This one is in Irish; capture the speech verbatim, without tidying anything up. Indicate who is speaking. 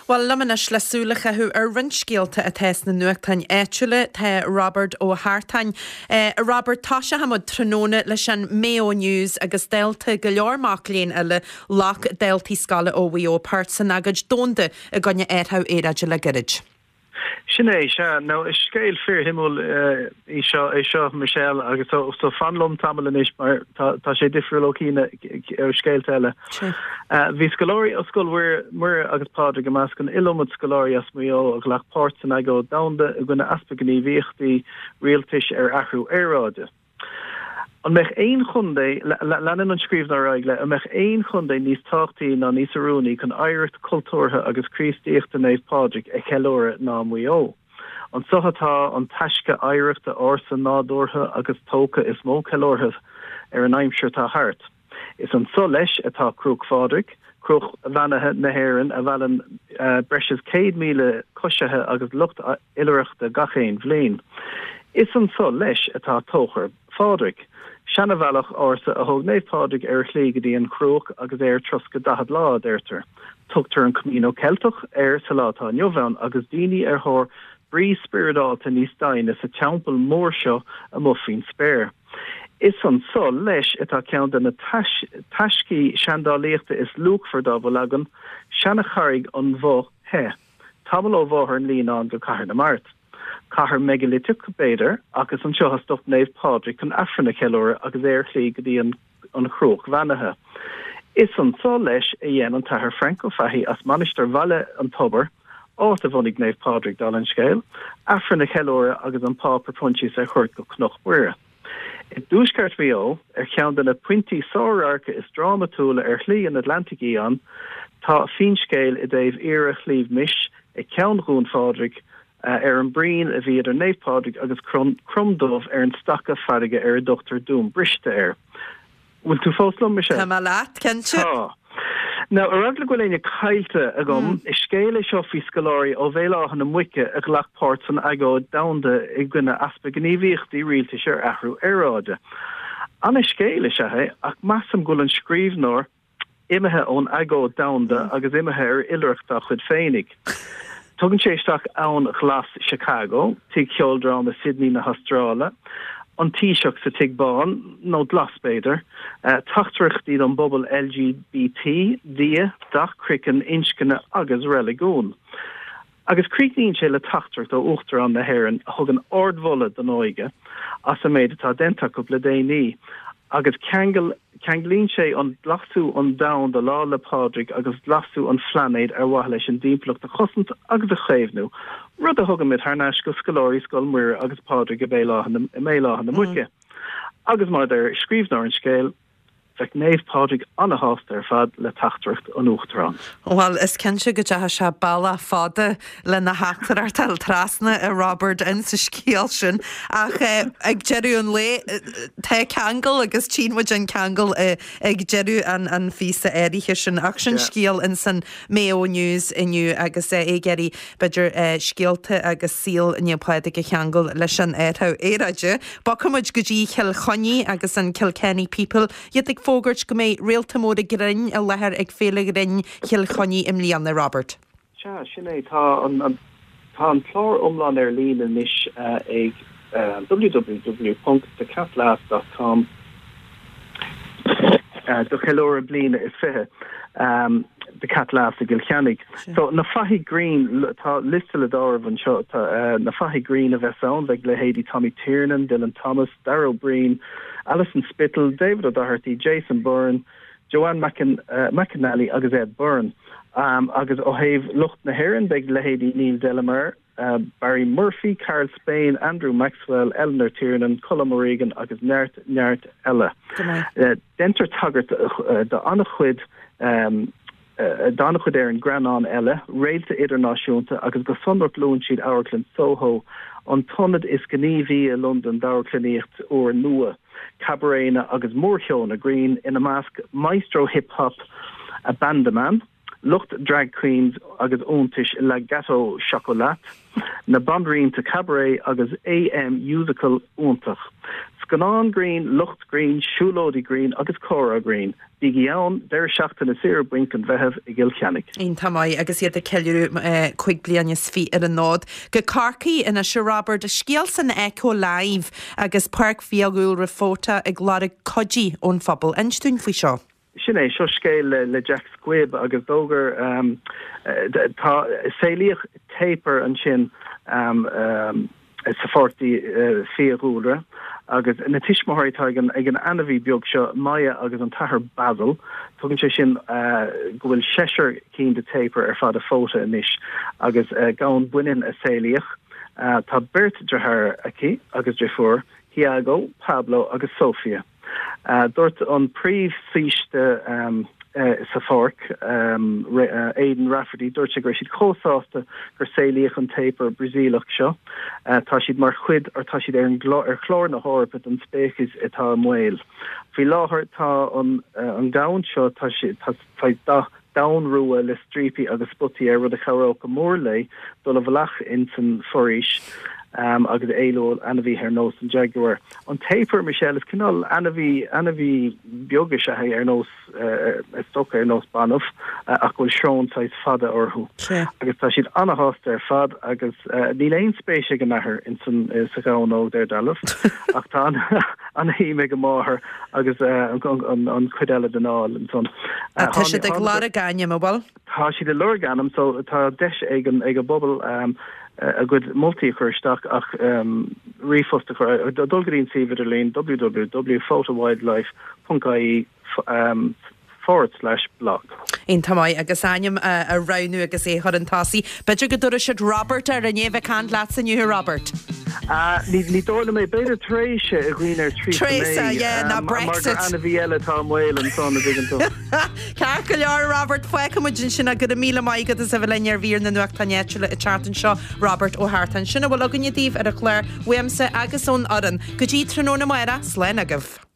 Speaker 1: Well lamanis lesúlacha hu ar rinscéalta a tees na nuachtain éitiúile the Robert ó Hartain. Uh, Robert tá se hamod tróna leis an Mayo News agus delta go leormach léon eile lach deltaí scala ó bhí ó Pertsan agad dónda a gonne éthá éidir le garid.
Speaker 2: Sinné se no is scéil fear himmel í seo é seo Michelle agus so fanlum tamil is mar tá sé difriúlócíine ar scéilte eile. Bhí scolóirí ó scoilhuiir muir agus pádraig go meas gon ilomad scolóirí as mó ag lech Pertsan a go damda a gona aspaganní bhíochtaí rialtais ar athrú éráide. An mech éon chundé lenan an scríb na raigle an mech éon chundé níos táchtaí ná níos arúnaí chun éireacht cultúrtha agus críostíochta néamh pádraig ag cheilóra ná mó. An sothatá an taisce éireachta orsa nádúrtha agus tóca is mó cheilórtha ar an aimseir tá hart. Is an so leis atá crúg pádraig, crúch bhanathe na hÉireann a bhheann uh, breis céad míle cosisithe agus lucht ileireachta gachéin bhléin. Is an so leis atá tóchar pádraig. Shanna bhealach orsa a thug néamh pádraig ar chléigedaí an crúch agus ar trosca dahad lá d'irtar. Tugtar an Camino Celtach ar sa látá neomhbheann agus daoine ar thór brí spiridáta níos daine sa teampall mór seo a muffin spéir. Is an so leis atá ceann na taiscí seandálaíochta is lúgfordá bhfuil agan, seanna chairg an bhó he. Tamil ó bhóthar an líonán go caithear na mart. Cahar megalitic beidir agus an seo stop néamh pádraig chun afranna cheilóra agus éir chlígadí an an chróch bhanathe. Is an sá leis a dhéanaan an tathair Franco Fahy as manister Valle an tobar áit a bhunig néamh pádraig dal an scéil, afranna cheilóra agus an pá perpuntis a chuirt go cnoch buire. I dúsceart bhío ar ceann na puintí sárarcha is dramatúla ar chlí an Atlantic íon tá fin scéil i dtéobh iarra chlíomh mis i ceann rún pádraig Uh, ar an brín a bhí idir néamh pádraig agus crumdómh ar an stacha farige ar a Doctor Doom briste air. Bhfuil tú fóslum me sé?
Speaker 1: Tá má leat, cinnte?
Speaker 2: Tá. Now, ar agla go léine cailte a gom, mm. is scéile seo fí scolóirí ó bhéileáchan na muice ag lech Pertsan agó damda i gcuine aspaganníomhíochtaí rialtais ar athrú éráide. An is scéile sethe ach massam gúil an scríbhneoir imethe ón agó damda mm. agus imethe ar ileireachta chud féinnig. Tugann sé isteach ann glas Chicago, tí ceoldrán na Sydney na Austrrála, an tíiseach sa tigbáin nó glasbéidir, uh, tachtreachtaí an bobal L G B T, dia, dach cricin inscinne agus religún. Agus críicníonn sé le tachtreacht ó Uachtarán na hÉireann a thug an ordmhola den óige, as a méid atá denta cúpla déanaí. Agus ceanglíonn sé an glasú an dain de lá le pádraig agus glasú an flanéid ar bhaith leis an dímpleach de chosint agus a chéimhnú. Rud a thugam mid thnáis go scolóirí scoil muir agus pádraig i méileáchan na muice. Agus mar ar scríbhneoir an scéil, feic néamh pádraig anna hásta ar fad le tachtreacht an Uachtarán.
Speaker 1: Well, is cinnte go dethe se balla fada le na heachtar ar tal trasna a Robert in sa scéal sin ach ag jeú an lé te ceangal agus tímuid an ceangal ag jeú an an físa éirithe sin ach sin scéal in san Mayo News inniu agus é geirí beidir scéalta agus síl inniupáide go cheangal leis an éithá éiraide. Ba cumid go dtí cheil choní agus an Kilkenny people iad ag fógurt go méid réalta móda grinn a lethir ag féle grinn cheil choní im líanna Robert.
Speaker 2: Se sinné tá an tá an chlár omláin ar lína níis ag w w w dot the catlas dot com do cheilóra bliana is fithe de Catlas a Kilkenny. So na Fahy Green tá liste le dámh an seo na Fahy Green a bheith ann le le héadí Tommy Tiernan, Dylan Thomas, Darrow Breen, Alison Spittle, David O'Doherty, Jason Byrne, Joanne McIn, uh, McInally agus Ed Byrne. Um, agus ó héh lucht na hÉireann beag le héadí Neil Delamere, uh, Barry Murphy, Carl Spain, Andrew Maxwell, Eleanor Tiernan, Colm O'Regan agus Neart Neart Ella. Uh, Denter Taggart uh, de annachhuid um, Uh, Donna chud ar an granán eile, réalta idirnáisiúnta agus go sonrar blúin siad áirclann Soho, an tonad is gníomhí a London dáirclaníocht ó nua, cabaréna agus mórtheóna Green ina másc maestro hip-hop a bandaman, lucht drag queens agus óntais le gato chocolat, na bandrínta cabaret agus A M musical óntach. Scanán Green, Lucht Green, Siúlódí Green agus Cora Green. Bígí ann deir seachtain na sir buink an bheitheh i gil cheannig.
Speaker 1: Ein tamai agus iad a ceilú chuig blian is fi ar an nád. Go carcaí ina se Robert a scial san Echo Live agus park fiagúil refóta ag glada codí ón phobal. Einstún fao seo?
Speaker 2: Sinné seo scéil le, le Jack Squibb agus dógur um, tá saolíoch taper an sin um, um, sa fortí uh, fiagúilre. agus na tiismóirí ag an ag an anmhí beag seo Maya agus an tathair Basil tugann sé sin go bhfuil séisir cín de taper ar fad a fóta inis agus gán buinin a saolíoch tá Bert drethir aici agus drefuair Thiago, Pablo agus Sofia. Dúirt an príomh-síiste um, Uh, sa fork um, uh, Aidan Rafferty dúirt sé gur siad chósáasta gur saolíoch an taper Brasilach seo uh, tá siad mar chuid ar tá siad ar an gló, ar chlór na hórpet an spéchis atá mhail. Bhí láthair tá an uh, an gaun seo tá siad tá da downrua le strípi agus spotí ar rud a charóca mór lei dul a bhlach in san foríis. Um, agus éiló anahí ar nós an Jaguar. An taper Michelle is cinál anahí anahí bioga se ar nós uh, stocha ar nós banmh uh, ach bhfuil seán sais fada orthú.
Speaker 1: Yeah.
Speaker 2: Agus tá siad anhaasta ar fad agus uh, ní léon spéise gan nathair in san uh, sa gán ó der dalh ach tá an hí me go máthair agus uh, an, an chuideile den áil an son.
Speaker 1: Uh, tá siad ag lára gaine má bhil?
Speaker 2: Tá siad a lur ganam so tá deis ag an ag a bobbal um, a good multi-chuirsteach ach um, rifosta chuir dulgarín sividir lín w w w dot photowildlife dot I E um, forward slash blog.
Speaker 1: Ein tamai agus aim uh, a raunú agus é chud an tasí. Beidir go dúra siad Robert ar a néomh can leat san nniu Robert.
Speaker 2: Uh, ní ní dóla mé beidir tréise a ghuiine ar trí
Speaker 1: Tréisa, yeah, na Brexit.
Speaker 2: Mar anna bhí eile tá mhail an son a bhígan tú.
Speaker 1: Cear go leor Robert foiicimid sin a go a míle maigad is a bh lear bhír na nuachtanéitile i chartan seo Robert ó Hartan sinna bhfuil agan díomh ar a chléir weamsa agus ón aran go dtí tróna maira sléin agah.